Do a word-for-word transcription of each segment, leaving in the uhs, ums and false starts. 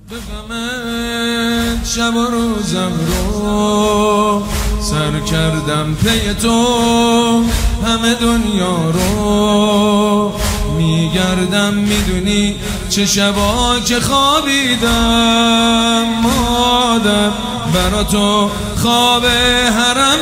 به غمت شب و روزم رو سر کردم پی تو، همه دنیا رو میگردم، میدونی چه شبا که خوابیدم مادر، برا تو خواب حرم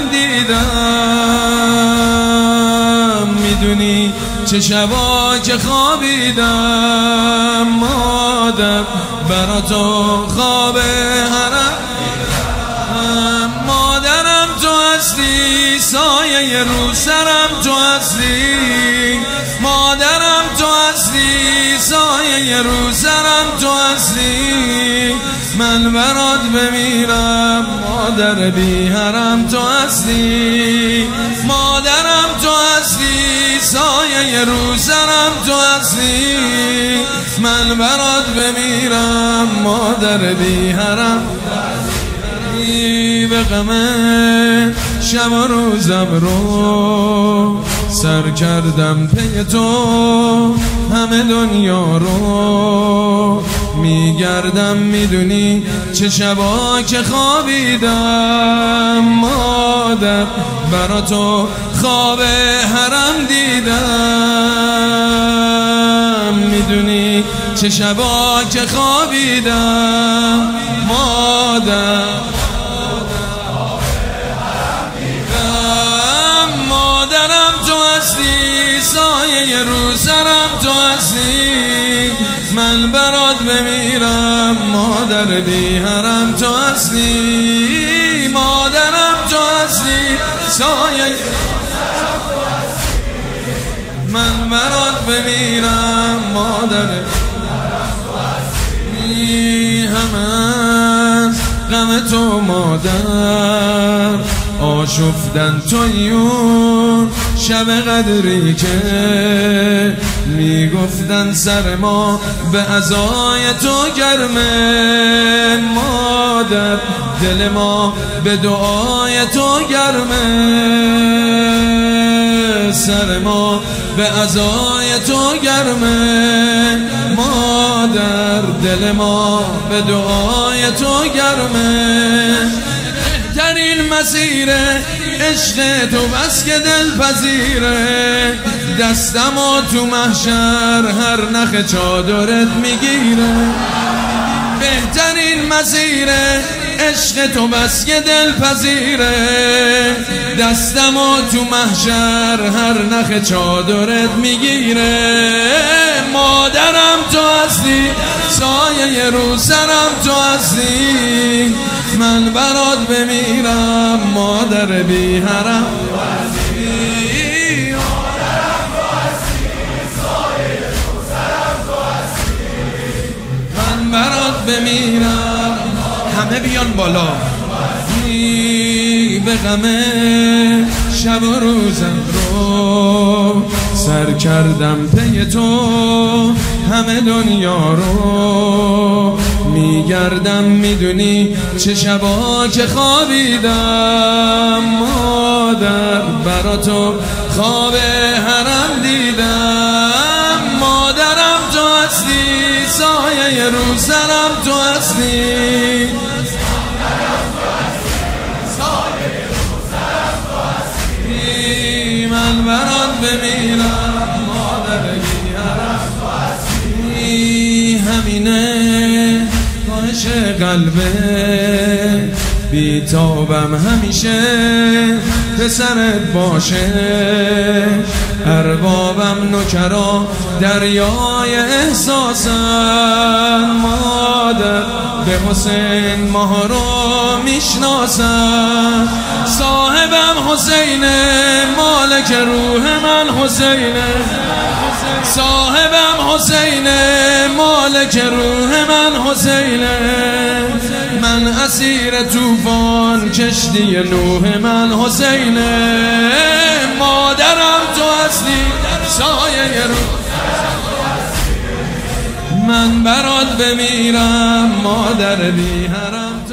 دیدم، میدونی چه شبا که خوابیدم مادر، برا تو خواب حرم دیدم. مادرم تو هستی، سایه رو سرم تو هستی، مادرم تو هستی، سایه رو سرم تو هستی، من برات بمیرم مادر بی حرم تو هستی، مادرم تو هستی، سایه رو سرم تو هستی، من برات بمیرم مادر بی حرم. به غمت شب و روزم رو سر کردم پی تو، همه دنیا رو میگردم، میدونی چه شبا که خوابیدم مادر، برا تو خواب حرم دیدم، میدونی چه شبا که خوابیدم مادر، سایه رو سرم تو هستی، من برات بمیرم مادر بی حرم تو هستی، مادرم تو هستی، سایه من برات بمیرم مادر، همه غم تو مادر، آشفتن تویون شب قدری که میگفتن سر ما به عزای تو گرمه مادر، دل ما به دعای تو گرمه، سر ما به عزای تو گرمه مادر، دل ما به دعای تو گرمه. بهترین مسیر عشق تو بس که دل پذیره، دستم و تو محشر هر نخ چادرت میگیره، بهترین مسیر عشق تو بس که دل پذیره، دستم و تو محشر هر نخ چادرت میگیره، مادرم تو هستی، سایه رو سرم تو هستی، من برات بمیرم مادر بی حرم، من برات بمیرم. همه بیان بالا. به غمت شب و روزم رو سر کردم پی تو، همه دنیا رو میگردم، میدونی چه شبا که خوابیدم مادر، برا تو خواب حرم دیدم، مادرم تو هستی، سایه رو سرم تو هستی، من برات بمیرم مادر بی حرم تو هستی، همینه خواهش قلبه بیتابم همیشه پسرت باشه، اربابم نوکرا دریای احساسن مادر، به حسین ماه رو میشناسن، صاحبم حسینه مالک روح من حسینه، صاحبم حسینه مالک روح من حسینه، من اسیر طوفان کشتی نوح من حسینه، مادرم تو هستی، سایه رو من برات بمیرم مادر بی حرم.